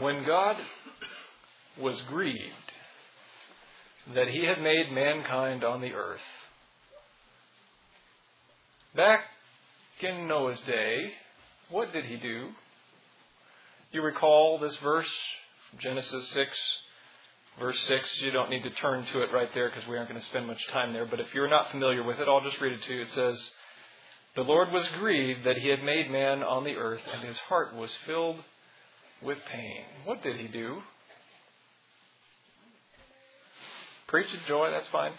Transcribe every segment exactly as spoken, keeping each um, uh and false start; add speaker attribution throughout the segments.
Speaker 1: When God was grieved that he had made mankind on the earth, back in Noah's day, what did he do? You recall this verse, Genesis six, verse six. You don't need to turn to it right there because we aren't going to spend much time there. But if you're not familiar with it, I'll just read it to you. It says, "The Lord was grieved that he had made man on the earth, and his heart was filled with pain." What did he do? Preach it, Joy, that's fine.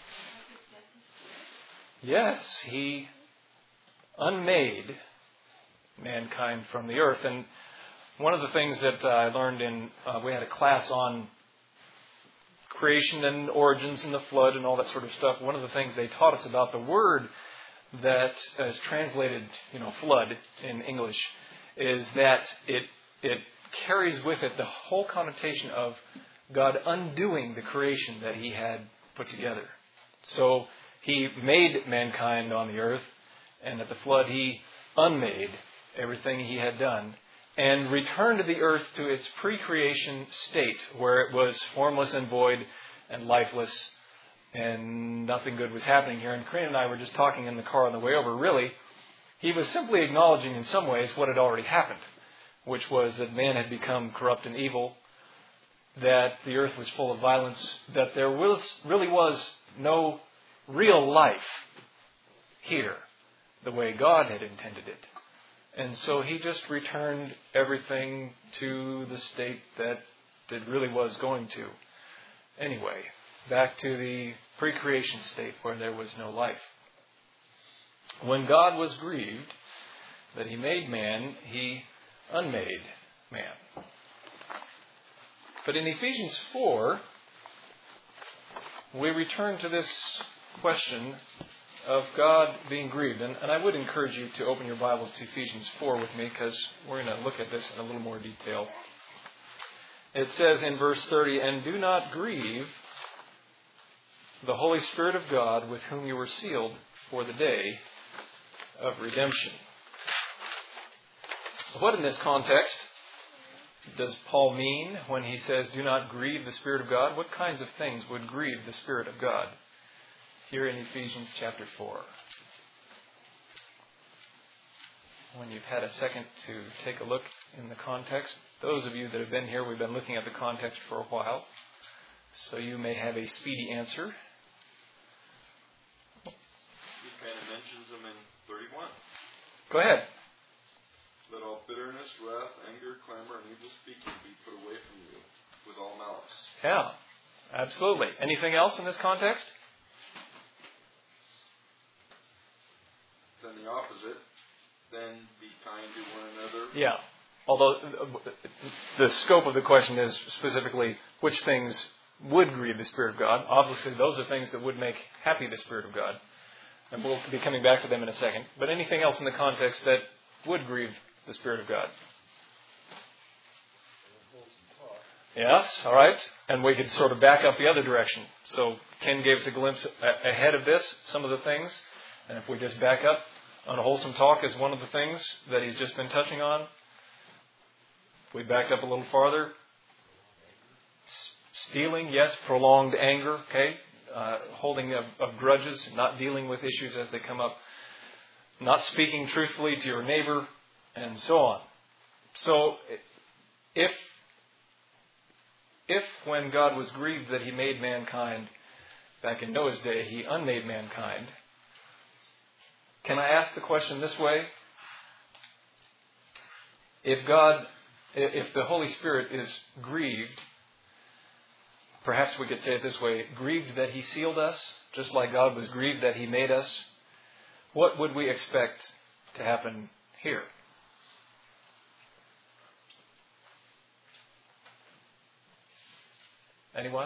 Speaker 1: Yes, he unmade mankind from the earth. And one of the things that I learned in, uh, we had a class on creation and origins and the flood and all that sort of stuff. One of the things they taught us about the word that is translated, you know, flood in English, is that it it carries with it the whole connotation of God undoing the creation that he had put together. So he made mankind on the earth, and at the flood he unmade everything he had done and returned the earth to its pre-creation state where it was formless and void and lifeless and nothing good was happening here. And Karina and I were just talking in the car on the way over. Really, he was simply acknowledging in some ways what had already happened, which was that man had become corrupt and evil, that the earth was full of violence, that there was really was no real life here the way God had intended it. And so he just returned everything to the state that it really was going to. Anyway, back to the pre-creation state where there was no life. When God was grieved that he made man, he unmade man. But in Ephesians four, we return to this question of God being grieved. And, and I would encourage you to open your Bibles to Ephesians four with me, because we're going to look at this in a little more detail. It says in verse thirty, "And do not grieve the Holy Spirit of God, with whom you were sealed for the day of redemption." What in this context does Paul mean when he says, "Do not grieve the Spirit of God"? What kinds of things would grieve the Spirit of God? Here in Ephesians chapter four. When you've had a second to take a look in the context, those of you that have been here, we've been looking at the context for a while, so you may have a speedy answer.
Speaker 2: He kind of mentions them in thirty-one.
Speaker 1: Go ahead.
Speaker 2: "Let all bitterness, wrath, anger, clamor, and evil speaking be put away from you with all malice."
Speaker 1: Yeah, absolutely. Anything else in this context?
Speaker 2: Then the opposite, then be kind to one another.
Speaker 1: Yeah. Although the scope of the question is specifically which things would grieve the Spirit of God. Obviously, those are things that would make happy the Spirit of God. And we'll be coming back to them in a second. But anything else in the context that would grieve the Spirit of God? Yes, all right. And we could sort of back up the other direction. So Ken gave us a glimpse ahead of this, some of the things. And if we just back up, unwholesome talk is one of the things that he's just been touching on. If we back up a little farther, stealing, yes, prolonged anger, okay, uh, holding of, of grudges, not dealing with issues as they come up, not speaking truthfully to your neighbor, and so on. So, if if when God was grieved that he made mankind back in Noah's day, he unmade mankind, can I ask the question this way? If God, if the Holy Spirit is grieved, perhaps we could say it this way, grieved that he sealed us, just like God was grieved that he made us, what would we expect to happen here? Anyone?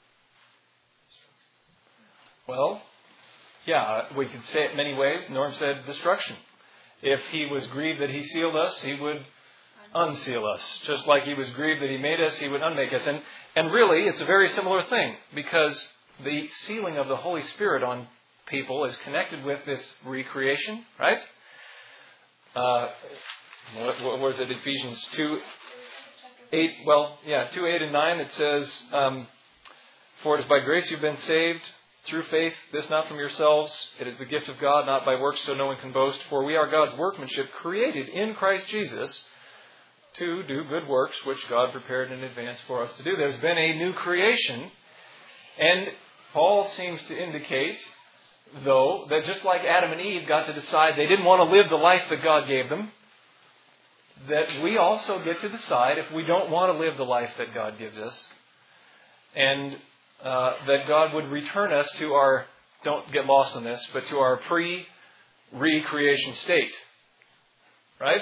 Speaker 1: Well, yeah, we could say it many ways. Norm said destruction. If he was grieved that he sealed us, he would unseal us. Just like he was grieved that he made us, he would unmake us. And, and really, it's a very similar thing, because the sealing of the Holy Spirit on people is connected with this recreation, right? Uh, what, what was it, Ephesians two? eight, well, yeah, two, eight, and nine, it says, um, for it is by grace you've been saved through faith, this not from yourselves. It is the gift of God, not by works, so no one can boast. For we are God's workmanship, created in Christ Jesus to do good works, which God prepared in advance for us to do. There's been a new creation, and Paul seems to indicate, though, that just like Adam and Eve got to decide they didn't want to live the life that God gave them, that we also get to decide if we don't want to live the life that God gives us, and uh, that God would return us to our, don't get lost on this, but to our pre-recreation state. Right?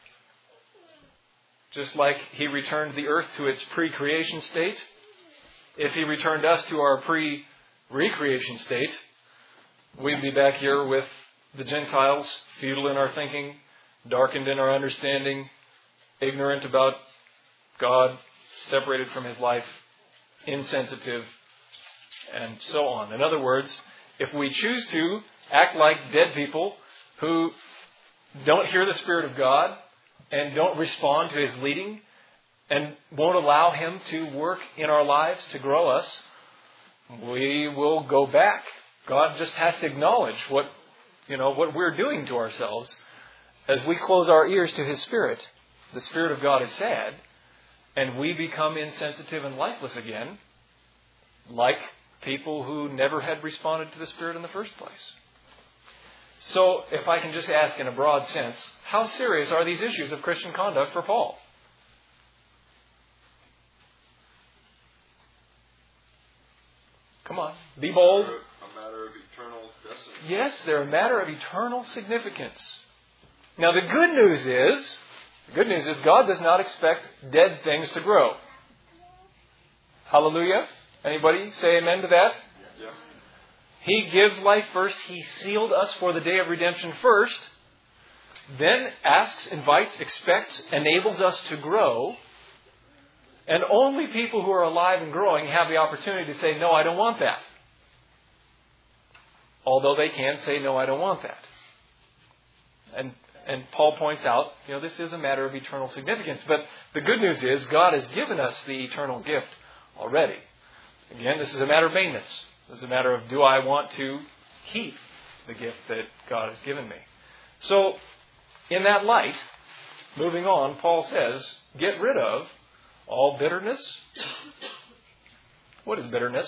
Speaker 1: Just like He returned the earth to its pre-creation state, if He returned us to our pre-recreation state, we'd be back here with the Gentiles, futile in our thinking, darkened in our understanding, ignorant about God, separated from His life, insensitive, and so on. In other words, if we choose to act like dead people who don't hear the Spirit of God and don't respond to His leading and won't allow Him to work in our lives to grow us, we will go back. God just has to acknowledge what, you know, what we're doing to ourselves. As we close our ears to His Spirit, the Spirit of God is sad, and we become insensitive and lifeless again, like people who never had responded to the Spirit in the first place. So, if I can just ask in a broad sense, how serious are these issues of Christian conduct for Paul? Come on, be bold.
Speaker 2: A matter of eternal destiny.
Speaker 1: Yes, they're a matter of eternal significance. Now, the good news is, the good news is God does not expect dead things to grow. Hallelujah. Anybody say amen to that?
Speaker 2: Yeah.
Speaker 1: He gives life first. He sealed us for the day of redemption first. Then asks, invites, expects, enables us to grow. And only people who are alive and growing have the opportunity to say, no, I don't want that. Although they can say, no, I don't want that. And and Paul points out, you know, this is a matter of eternal significance. But the good news is God has given us the eternal gift already. Again, this is a matter of maintenance. This is a matter of, do I want to keep the gift that God has given me? So, in that light, moving on, Paul says, get rid of all bitterness. What is bitterness?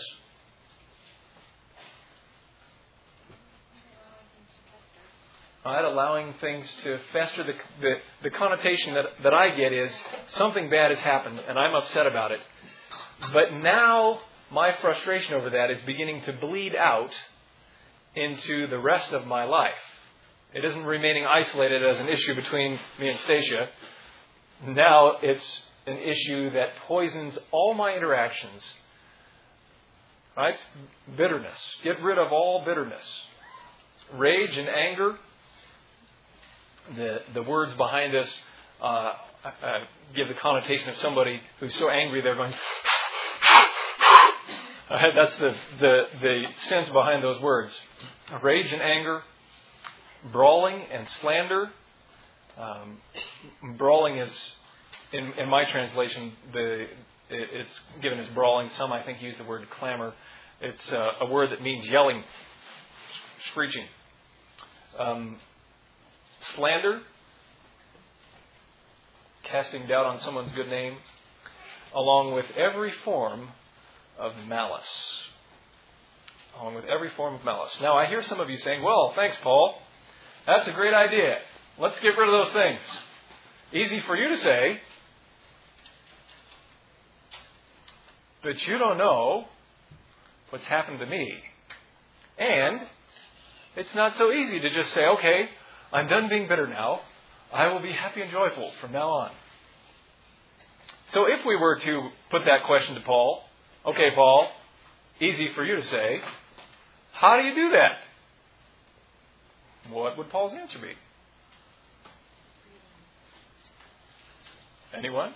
Speaker 1: Right, allowing things to fester. The, the, the connotation that, that I get is something bad has happened and I'm upset about it. But now my frustration over that is beginning to bleed out into the rest of my life. It isn't remaining isolated as an issue between me and Stacia. Now it's an issue that poisons all my interactions. Right? Bitterness. Get rid of all bitterness. Rage and anger. The the words behind this uh, uh, give the connotation of somebody who's so angry they're going. Uh, that's the, the the sense behind those words. Rage and anger, brawling and slander. Um, brawling is, in in my translation, the it, it's given as brawling. Some I think use the word clamor. It's uh, a word that means yelling, screeching. Um, Slander, casting doubt on someone's good name, along with every form of malice. Along with every form of malice. Now, I hear some of you saying, well, thanks, Paul. That's a great idea. Let's get rid of those things. Easy for you to say, but you don't know what's happened to me. And it's not so easy to just say, okay, I'm done being bitter now. I will be happy and joyful from now on. So if we were to put that question to Paul, okay, Paul, easy for you to say, how do you do that? What would Paul's answer be? Anyone?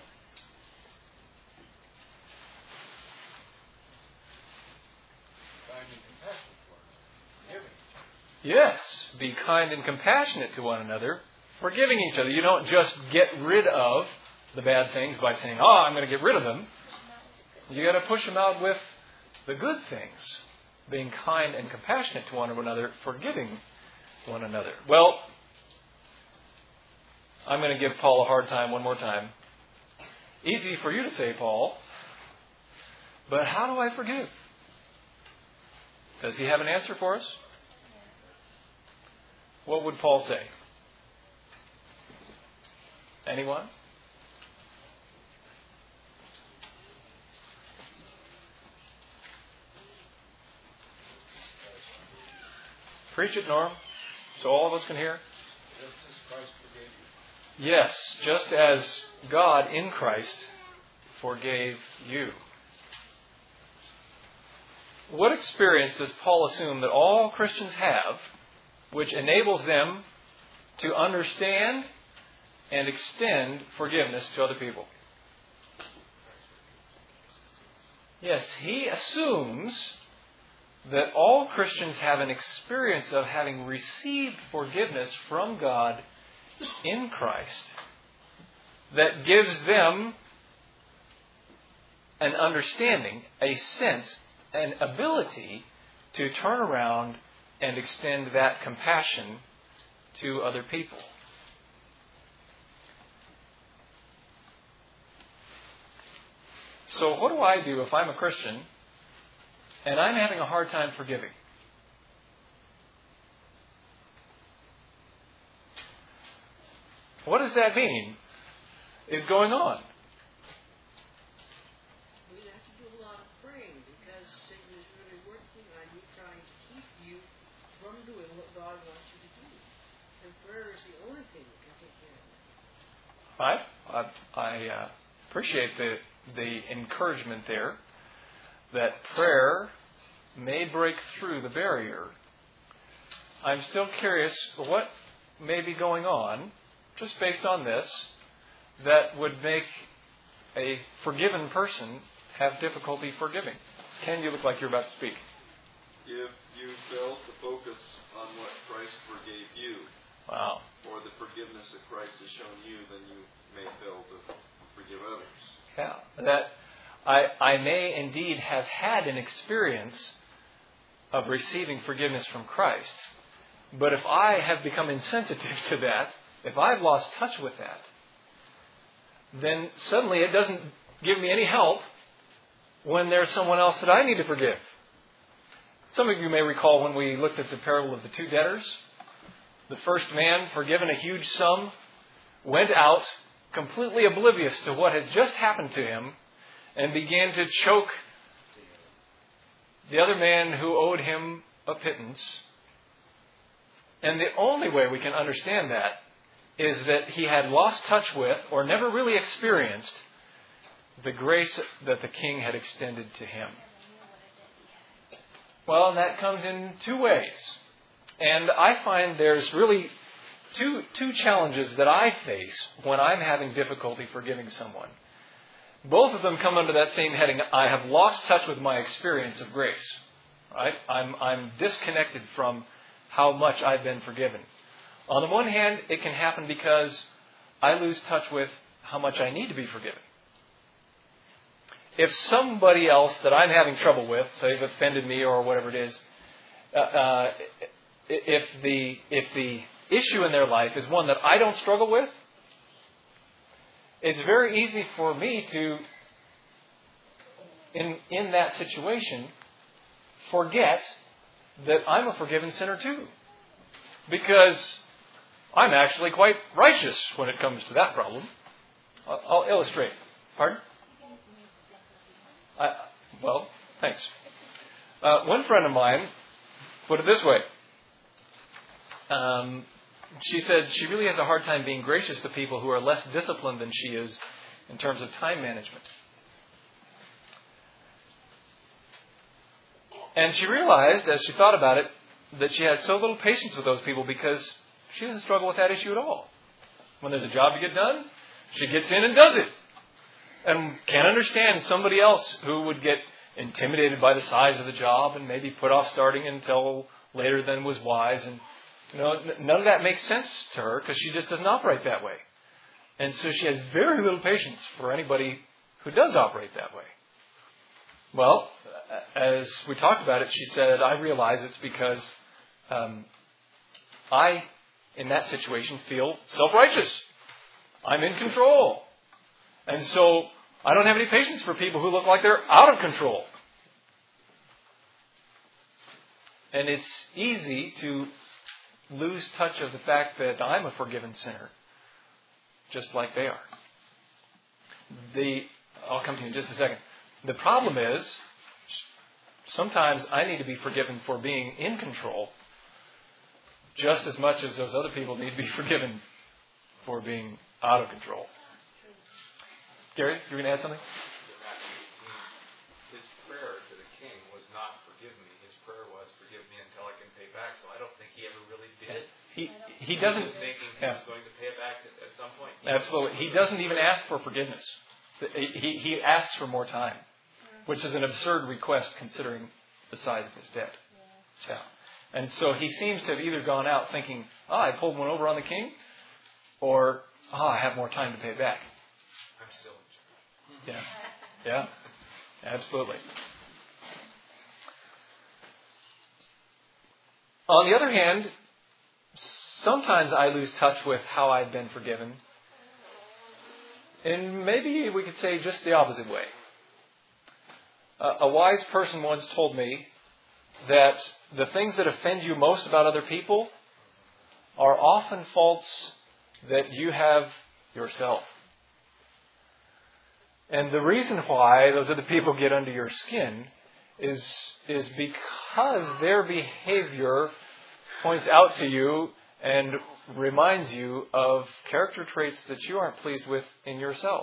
Speaker 1: Yes, be kind and compassionate to one another, forgiving each other. You don't just get rid of the bad things by saying, oh, I'm going to get rid of them. You got to push them out with the good things, being kind and compassionate to one another, forgiving one another. Well, I'm going to give Paul a hard time one more time. Easy for you to say, Paul, but how do I forgive? Does he have an answer for us? What would Paul say? Anyone? Preach it, Norm, so all of us can hear.
Speaker 3: Just as Christ forgave you.
Speaker 1: Yes, just as God in Christ forgave you. What experience does Paul assume that all Christians have which enables them to understand and extend forgiveness to other people? Yes, he assumes that all Christians have an experience of having received forgiveness from God in Christ that gives them an understanding, a sense, an ability to turn around and extend that compassion to other people. So what do I do if I'm a Christian and I'm having a hard time forgiving? What does that mean is going on?
Speaker 4: We have to do a lot of praying because Satan is really working on you, trying to keep you from doing what God wants you to do. And prayer is the only thing that can take care of that.
Speaker 1: I, I, I uh, appreciate the, the encouragement there that prayer may break through the barrier. I'm still curious what may be going on, just based on this, that would make a forgiven person have difficulty forgiving. Ken, you look like you're about to speak.
Speaker 2: If you fail to focus on what Christ forgave you,
Speaker 1: Wow.
Speaker 2: or the forgiveness that Christ has shown you, then you may fail to forgive others.
Speaker 1: Yeah, that I, I may indeed have had an experience of receiving forgiveness from Christ, but if I have become insensitive to that, if I've lost touch with that, then suddenly it doesn't give me any help when there's someone else that I need to forgive. Some of you may recall when we looked at the parable of the two debtors. The first man, forgiven a huge sum, went out completely oblivious to what had just happened to him and began to choke the other man who owed him a pittance. And the only way we can understand that is that he had lost touch with, or never really experienced, the grace that the king had extended to him. Well, that comes in two ways. And I find there's really two, two challenges that I face when I'm having difficulty forgiving someone. Both of them come under that same heading. I have lost touch with my experience of grace. Right? I'm, I'm disconnected from how much I've been forgiven. On the one hand, it can happen because I lose touch with how much I need to be forgiven. If somebody else that I'm having trouble with, say they've offended me or whatever it is, uh, uh, if the if the issue in their life is one that I don't struggle with, it's very easy for me to, in in that situation, forget that I'm a forgiven sinner too. Because I'm actually quite righteous when it comes to that problem. I'll, I'll illustrate. Pardon? I, well, thanks. Uh, one friend of mine put it this way. Um, she said she really has a hard time being gracious to people who are less disciplined than she is in terms of time management. And she realized, as she thought about it, that she had so little patience with those people because she doesn't struggle with that issue at all. When there's a job to get done, she gets in and does it. And can't understand somebody else who would get intimidated by the size of the job and maybe put off starting until later than was wise. And you know, none of that makes sense to her because she just doesn't operate that way. And so she has very little patience for anybody who does operate that way. Well, as we talked about it, she said, I realize it's because um, I, in that situation, feel self-righteous. I'm in control. And so I don't have any patience for people who look like they're out of control. And it's easy to lose touch of the fact that I'm a forgiven sinner, just like they are. The I'll come to you in just a second. The problem is, sometimes I need to be forgiven for being in control just as much as those other people need to be forgiven for being out of control. Gary, you were going to add something?
Speaker 3: His prayer to the king was not forgive me. His prayer was forgive me until I can pay back. So I don't think he ever really did.
Speaker 1: He he doesn't.
Speaker 3: He was thinking he
Speaker 1: yeah.
Speaker 3: was going to pay it back at, at some point. He
Speaker 1: Absolutely. He doesn't even ask for forgiveness. He, he asks for more time, which is an absurd request considering the size of his debt. Yeah. And so he seems to have either gone out thinking, oh, I pulled one over on the king, or, oh, I have more time to pay back.
Speaker 3: I'm still in charge.
Speaker 1: Yeah. Yeah. Absolutely. On the other hand, sometimes I lose touch with how I've been forgiven. And maybe we could say just the opposite way. Uh, a wise person once told me that the things that offend you most about other people are often faults that you have yourself. And the reason why those other people get under your skin is, is because their behavior points out to you and reminds you of character traits that you aren't pleased with in yourself.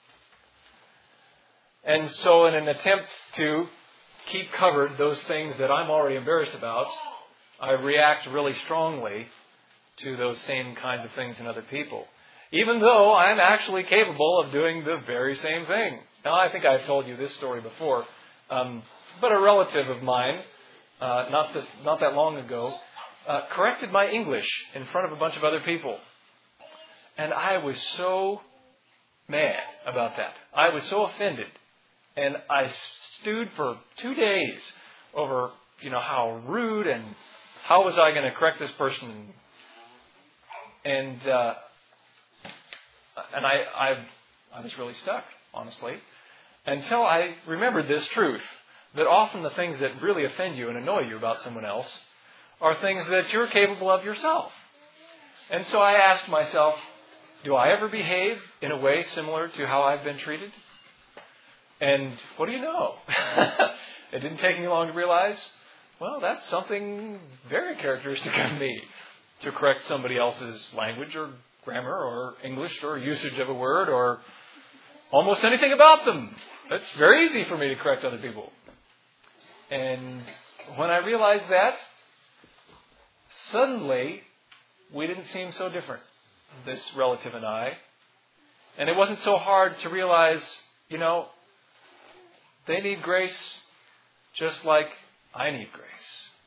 Speaker 1: And so in an attempt to keep covered those things that I'm already embarrassed about, I react really strongly to those same kinds of things in other people, even though I'm actually capable of doing the very same thing. Now, I think I've told you this story before, um, but a relative of mine, uh, not this, not that long ago, Uh, corrected my English in front of a bunch of other people. And I was so mad about that. I was so offended. And I stewed for two days over, you know, how rude and how was I going to correct this person. And uh, and I, I I was really stuck, honestly, until I remembered this truth, that often the things that really offend you and annoy you about someone else are things that you're capable of yourself. And so I asked myself, do I ever behave in a way similar to how I've been treated? And what do you know? It didn't take me long to realize, well, that's something very characteristic of me, to correct somebody else's language or grammar or English or usage of a word or almost anything about them. It's very easy for me to correct other people. And when I realized that, suddenly, we didn't seem so different, this relative and I. And it wasn't so hard to realize, you know, they need grace just like I need grace.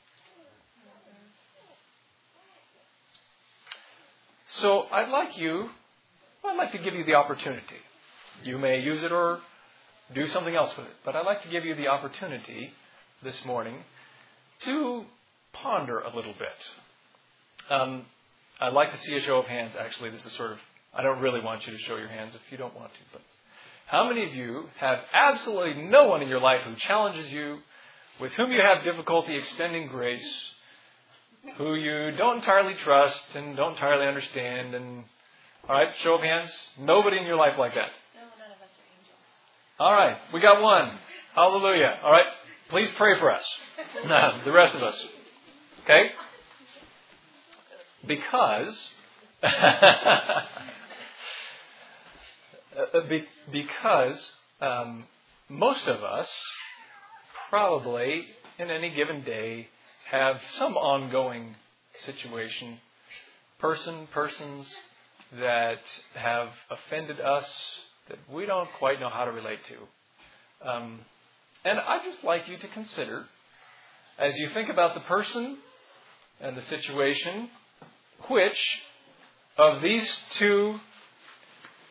Speaker 1: So I'd like you, I'd like to give you the opportunity. You may use it or do something else with it. But I'd like to give you the opportunity this morning to ponder a little bit. Um, I'd like to see a show of hands. Actually, this is sort of, I don't really want you to show your hands if you don't want to. But how many of you have absolutely no one in your life who challenges you, with whom you have difficulty extending grace, who you don't entirely trust and don't entirely understand? And all right, show of hands. Nobody in your life like that.
Speaker 5: No, none of us are angels.
Speaker 1: All right, we got one. Hallelujah. All right, please pray for us. No, the rest of us. Okay? Because, be, because um, most of us probably in any given day have some ongoing situation, person, persons that have offended us that we don't quite know how to relate to. Um, and I'd just like you to consider, as you think about the person and the situation, which of these two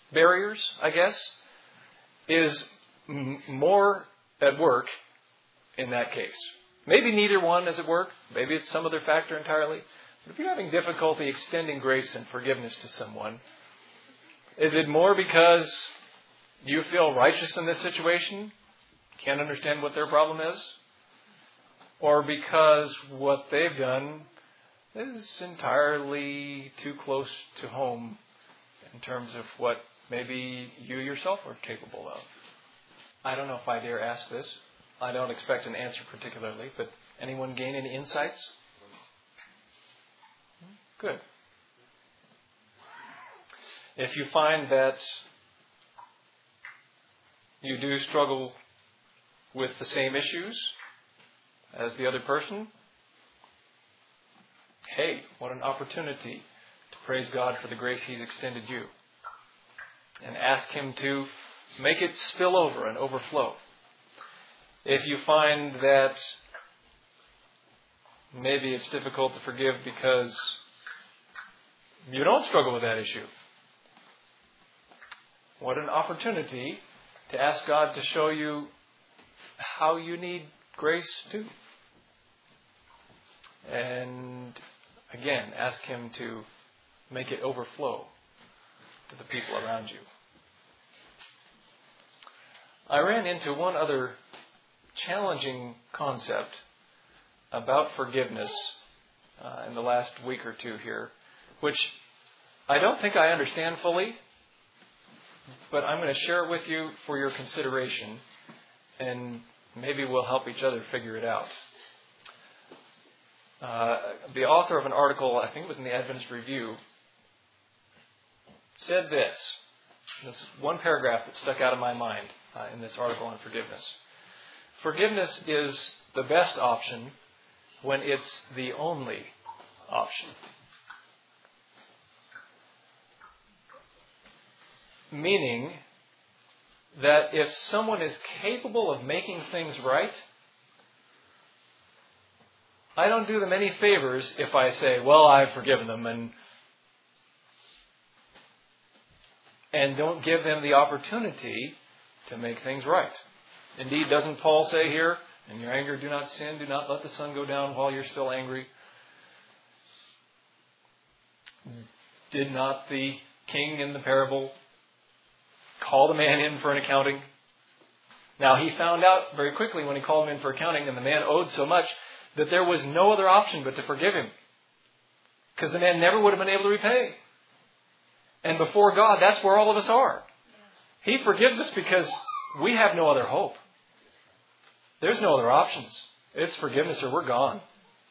Speaker 1: barriers, I guess, is m- more at work in that case. Maybe neither one is at work. Maybe it's some other factor entirely. But if you're having difficulty extending grace and forgiveness to someone, is it more because you feel righteous in this situation, can't understand what their problem is, or because what they've done is entirely too close to home in terms of what maybe you yourself are capable of? I don't know if I dare ask this. I don't expect an answer particularly, but anyone gain any insights? Good. If you find that you do struggle with the same issues as the other person, hey, what an opportunity to praise God for the grace He's extended you. And ask Him to make it spill over and overflow. If you find that maybe it's difficult to forgive because you don't struggle with that issue, what an opportunity to ask God to show you how you need grace too. And again, ask Him to make it overflow to the people around you. I ran into one other challenging concept about forgiveness uh, in the last week or two here, which I don't think I understand fully, but I'm going to share it with you for your consideration, and maybe we'll help each other figure it out. Uh, the author of an article, I think it was in the Adventist Review, said this. This one paragraph that stuck out of my mind uh, in this article on forgiveness. Forgiveness is the best option when it's the only option. Meaning that if someone is capable of making things right, I don't do them any favors if I say, well, I've forgiven them, and and don't give them the opportunity to make things right. Indeed, doesn't Paul say here, in your anger do not sin, do not let the sun go down while you're still angry? Did not the king in the parable call the man in for an accounting? Now, he found out very quickly when he called him in for accounting, and the man owed so much, that there was no other option but to forgive him. Because the man never would have been able to repay. And before God, that's where all of us are. He forgives us because we have no other hope. There's no other options. It's forgiveness or we're gone.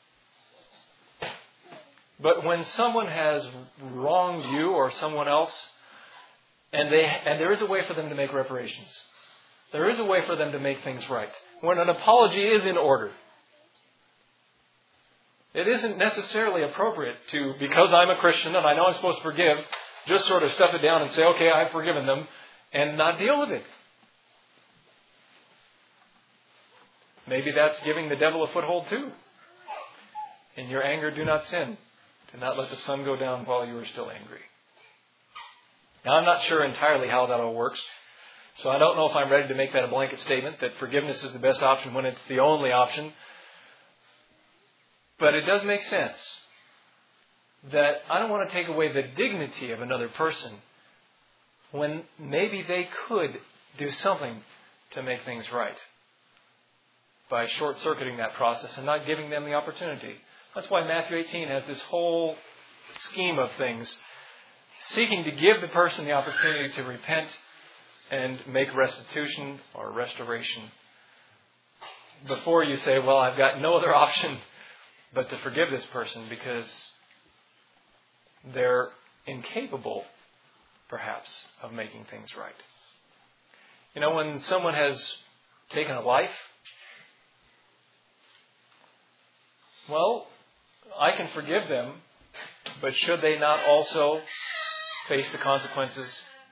Speaker 1: But when someone has wronged you or someone else, and they and there is a way for them to make reparations. There is a way for them to make things right. When an apology is in order, it isn't necessarily appropriate to, because I'm a Christian and I know I'm supposed to forgive, just sort of stuff it down and say, okay, I've forgiven them, and not deal with it. Maybe that's giving the devil a foothold too. In your anger, do not sin. Do not let the sun go down while you are still angry. Now, I'm not sure entirely how that all works, so I don't know if I'm ready to make that a blanket statement that forgiveness is the best option when it's the only option. But it does make sense that I don't want to take away the dignity of another person when maybe they could do something to make things right by short-circuiting that process and not giving them the opportunity. That's why Matthew eighteen has this whole scheme of things, seeking to give the person the opportunity to repent and make restitution or restoration before you say, well, I've got no other option but to forgive this person because they're incapable, perhaps, of making things right. You know, when someone has taken a life, well, I can forgive them, but should they not also face the consequences?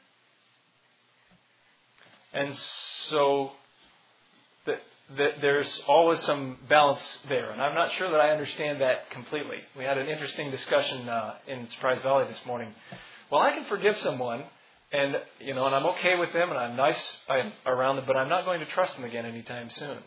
Speaker 1: And so that, that there's always some balance there. And I'm not sure that I understand that completely. We had an interesting discussion uh, in Surprise Valley this morning. Well, I can forgive someone, And, you know, and I'm okay with them and I'm nice I'm around them, but I'm not going to trust them again anytime soon.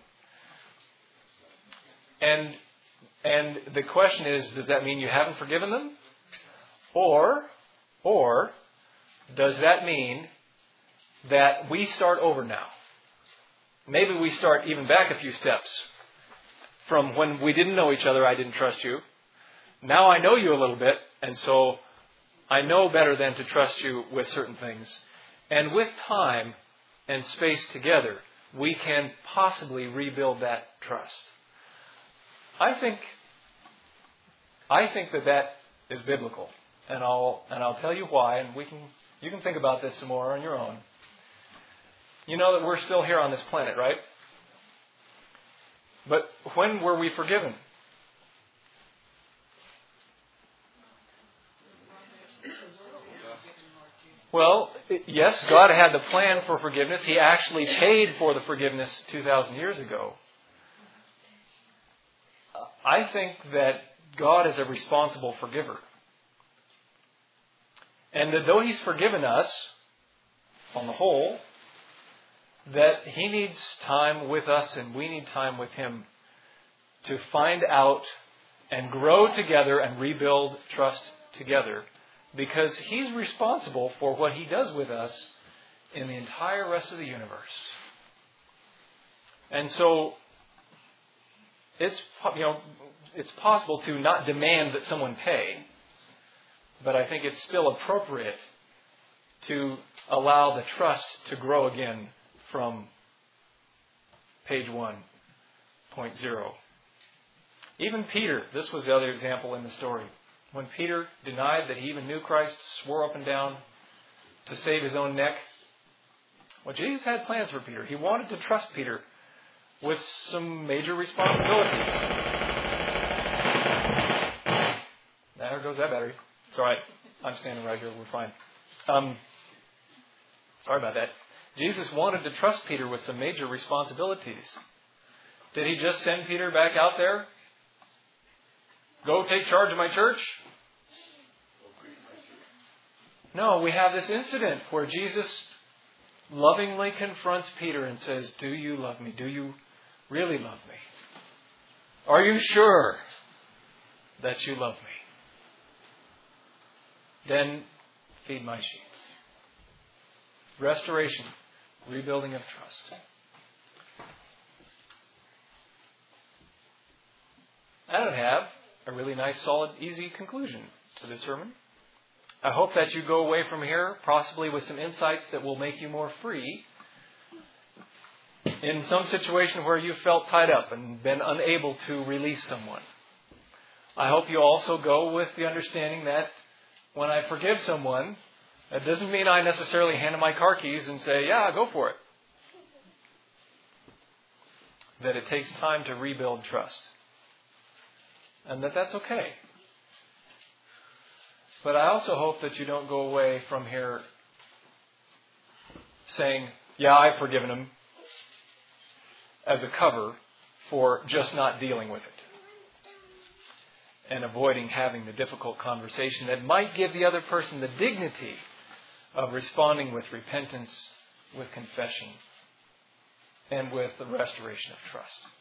Speaker 1: And and the question is, does that mean you haven't forgiven them? Or, or does that mean that we start over now? Maybe we start even back a few steps. From when we didn't know each other, I didn't trust you. Now I know you a little bit, and so I know better than to trust you with certain things. And with time and space together, we can possibly rebuild that trust. I think, I think that that is biblical, and I'll and I'll tell you why. And we can you can think about this some more on your own. You know that we're still here on this planet, right? But when were we forgiven? Well, yes, God had the plan for forgiveness. He actually paid for the forgiveness two thousand years ago. I think that God is a responsible forgiver. And that though He's forgiven us, on the whole, that He needs time with us and we need time with Him to find out and grow together and rebuild trust together. Because He's responsible for what He does with us in the entire rest of the universe. And so, it's, you know, it's possible to not demand that someone pay, but I think it's still appropriate to allow the trust to grow again from page one point oh. Even Peter, this was the other example in the story. When Peter denied that he even knew Christ, swore up and down to save his own neck. Well, Jesus had plans for Peter. He wanted to trust Peter with some major responsibilities. There goes that battery. It's all right. I'm standing right here. We're fine. Um, sorry about that. Jesus wanted to trust Peter with some major responsibilities. Did He just send Peter back out there? Go take charge of my church? No, we have this incident where Jesus lovingly confronts Peter and says, do you love me? Do you really love me? Are you sure that you love me? Then feed my sheep. Restoration, rebuilding of trust. I don't have a really nice, solid, easy conclusion to this sermon. I hope that you go away from here possibly with some insights that will make you more free in some situation where you felt tied up and been unable to release someone. I hope you also go with the understanding that when I forgive someone, that doesn't mean I necessarily hand them my car keys and say, yeah, go for it. That it takes time to rebuild trust. And that that's okay. But I also hope that you don't go away from here saying, yeah, I've forgiven him, as a cover for just not dealing with it. And avoiding having the difficult conversation that might give the other person the dignity of responding with repentance, with confession, and with the restoration of trust.